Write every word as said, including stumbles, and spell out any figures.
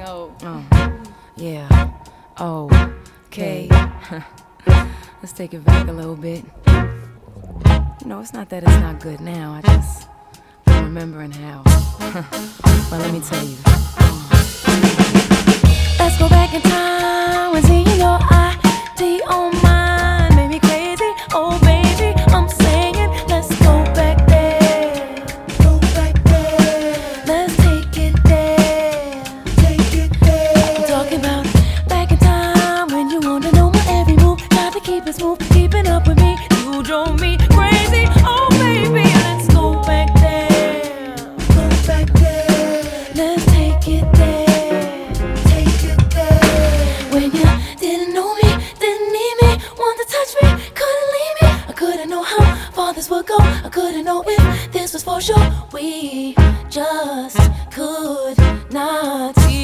know. Oh, yeah. Oh, okay. Let's take it back a little bit. You know, it's not that it's not good now. I just, I'm remembering how. Well, let me tell you.